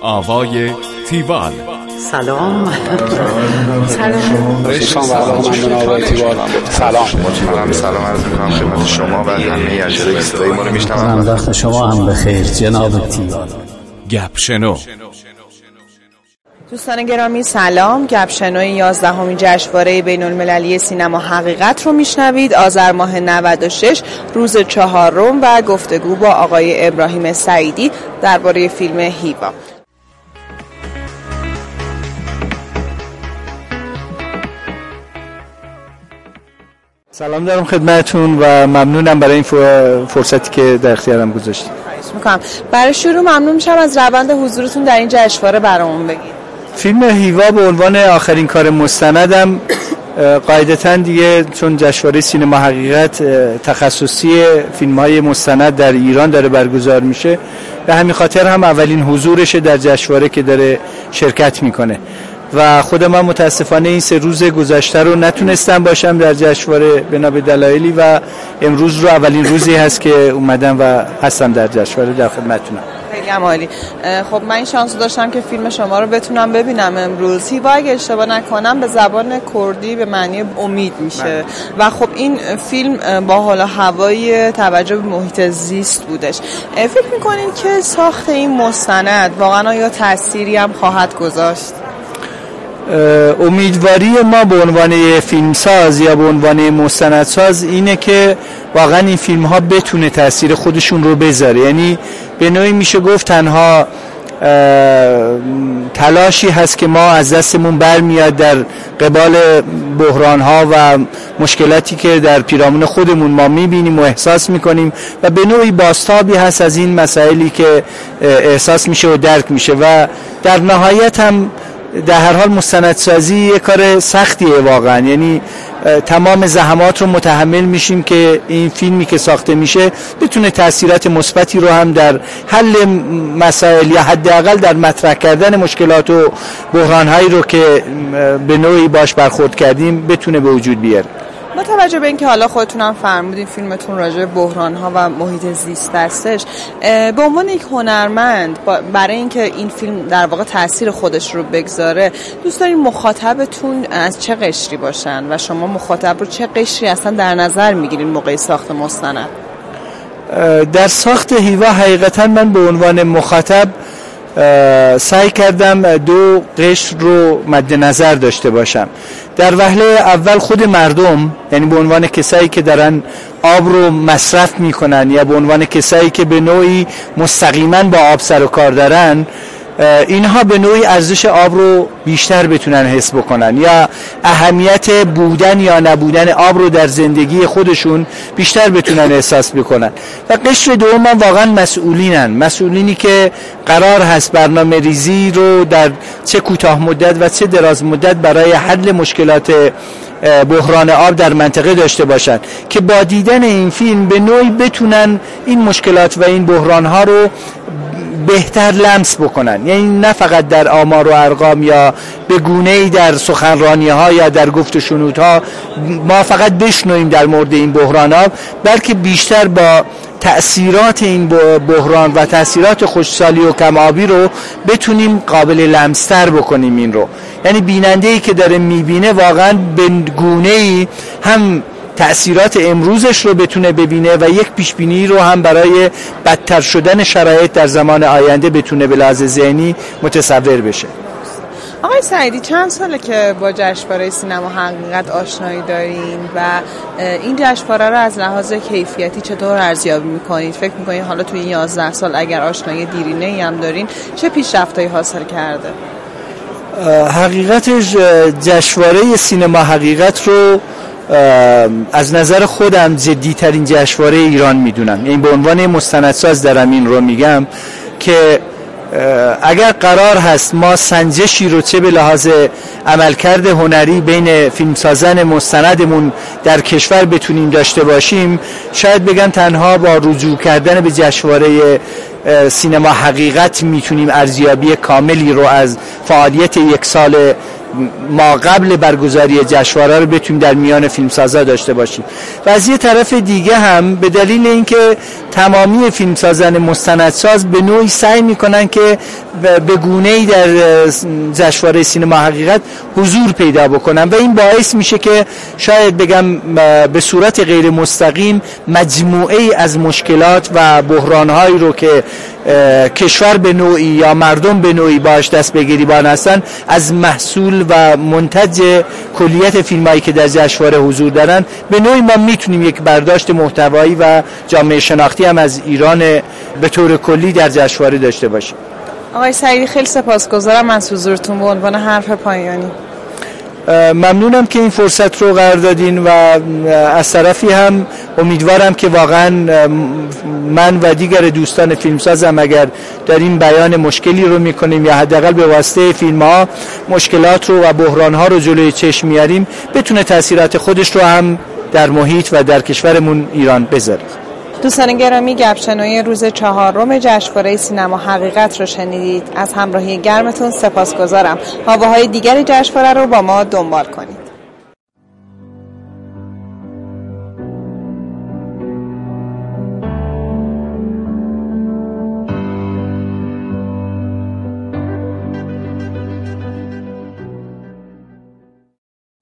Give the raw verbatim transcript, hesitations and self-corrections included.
آوای تیوال. سلام. سلام. سلام. سلام. سلام عرض می‌کنم خدمت شما و همه اجزای صدای ما رو میشنوم. وقت شما هم بخیر جناب تیوال. گپ شنو. دوستان گرامی سلام. گپ شنوی یازدهمین جشنواره بین‌المللی سینما حقیقت رو میشنوید. آذر ماه نود و شش روز چهارم و گفتگو با آقای ابراهیم سعیدی درباره فیلم هیوا. سلام دارم خدمتتون و ممنونم برای این فرصتی که در اختیارم گذاشتید. خواهش می‌کنم. برای شروع ممنون میشم از روند حضورتون در این جشنواره برامون بگید. فیلم هیوا به عنوان آخرین کار مستندم قاعدتاً دیگه چون جشنواره سینما حقیقت تخصصی فیلم‌های مستند در ایران داره برگزار میشه، به همین خاطر هم اولین حضورشه در جشنواره که داره شرکت میکنه و خود من متاسفانه این سه روز گذشته رو نتونستم باشم در جشنواره بنا به دلایلی و امروز رو اولین روزی هست که اومدم و هستم در جشنواره در خدمتتونم. خیلی عالی. خب من این شانس داشتم که فیلم شما رو بتونم ببینم امروز. هیوا اگه اشتباه نکنم به زبان کردی به معنی امید میشه و خب این فیلم با حال و هوای توجه به محیط زیست بودش. فکر میکنین که ساخت این مستند واقعا آیا تأثیری هم خواهد گذاشت؟ امیدواری ما به عنوان فیلمساز یا به عنوان مستندساز اینه که واقعا این فیلم ها بتونه تاثیر خودشون رو بذاره، یعنی به نوعی میشه گفت تنها تلاشی هست که ما از دستمون برمیاد در قبال بحران ها و مشکلاتی که در پیرامون خودمون ما میبینیم و احساس میکنیم و به نوعی بازتابی هست از این مسائلی که احساس میشه و درک میشه و در نهایت هم در هر حال مستندسازی یه کار سختیه واقعا، یعنی تمام زحمات رو متحمل میشیم که این فیلمی که ساخته میشه بتونه تأثیرات مثبتی رو هم در حل مسائل یا حداقل در مطرح کردن مشکلات و بحران‌هایی رو که به نوعی باش برخورد کردیم بتونه به وجود بیاره. با توجه به اینکه حالا خودتون هم فرمودین فیلمتون راجع به بحران‌ها و محیط زیست هستش، به عنوان یک هنرمند برای اینکه این فیلم در واقع تأثیر خودش رو بگذاره دوست دارین مخاطبتون از چه قشری باشن و شما مخاطب رو چه قشری اصلا در نظر میگیرین موقع ساخت مستند؟ در ساخت هیوا حقیقتا من به عنوان مخاطب سعی کردم دو قشر رو مد نظر داشته باشم. در وهله اول خود مردم، یعنی به عنوان کسایی که دارن آب رو مصرف میکنن یا به عنوان کسایی که به نوعی مستقیما با آب سر و کار دارن، اینها به نوعی ارزش آب رو بیشتر بتونن حس بکنن یا اهمیت بودن یا نبودن آب رو در زندگی خودشون بیشتر بتونن احساس بکنن. و قشر دوم واقعا مسئولینن، مسئولینی که قرار هست برنامه ریزی رو در چه کوتاه مدت و چه دراز مدت برای حل مشکلات بحران آب در منطقه داشته باشن که با دیدن این فیلم به نوعی بتونن این مشکلات و این بحران ها رو بهتر لمس بکنن، یعنی نه فقط در آمار و ارقام یا به گونه‌ای در سخنرانی ها یا در گفت و شنود ها ما فقط بشنویم در مورد این بحران ها، بلکه بیشتر با تأثیرات این بحران و تأثیرات خشکسالی و کم‌آبی رو بتونیم قابل لمس‌تر بکنیم این رو، یعنی بیننده‌ای که داره میبینه واقعا به گونه‌ای هم تأثیرات امروزش رو بتونه ببینه و یک پیشبینی رو هم برای بدتر شدن شرایط در زمان آینده بتونه به لحاظ ذهنی متصور بشه. آقای سعیدی چند ساله که با جشنواره سینما حقیقت آشنایی دارین و این جشنواره رو از لحاظ کیفیتی چطور ارزیابی میکنید؟ فکر میکنید حالا توی این یازده سال اگر آشنایی دیرینه‌ای هم دارین چه پیشرفتایی حاصل کرده؟ حقیقتش جشنواره سینما حقیقت رو از نظر خودم جدی‌ترین جشنواره ایران میدونم، یعنی به عنوان مستندساز دارم این رو میگم که اگر قرار هست ما سنجشی رو چه به لحاظ عملکرد هنری بین فیلمسازان مستندمون در کشور بتونیم داشته باشیم، شاید بگم تنها با رجوع کردن به جشنواره سینما حقیقت میتونیم ارزیابی کاملی رو از فعالیت یک سال ما قبل برگزاری جشنواره رو بتونیم در میان فیلمسازا داشته باشیم. و از یه طرف دیگه هم به دلیل اینکه تمامی فیلمسازان مستندساز به نوعی سعی میکنن که به گونه‌ای در جشنواره سینما حقیقت حضور پیدا بکنن و این باعث میشه که شاید بگم به صورت غیر مستقیم مجموعه‌ای از مشکلات و بحران‌هایی رو که کشور به نوعی یا مردم به نوعی باش دست به گریبان هستن از محصول و منتج کلیت فیلمایی که در جشنواره حضور دارن به نوعی ما میتونیم یک برداشت محتوایی و جامعه شناختی هم از ایران به طور کلی در جشنواره داشته باشیم. آقای سعیدی خیلی سپاسگزارم از حضورتون به عنوان حرف پایانی. ممنونم که این فرصت رو قرار دادین و از طرفی هم امیدوارم که واقعا من و دیگر دوستان فیلمسازم اگر در این بیان مشکلی رو میکنیم یا حداقل به واسطه فیلم ها مشکلات رو و بحران ها رو جلوی چشم میاریم بتونه تاثیرات خودش رو هم در محیط و در کشورمون ایران بذاره. دوستان گرامی، گپشنوی روز چهارم جشنواره سینما حقیقت رو شنیدید. از همراهی گرمتون سپاسگزارم. حواهای دیگر جشنواره رو با ما دنبال کنید.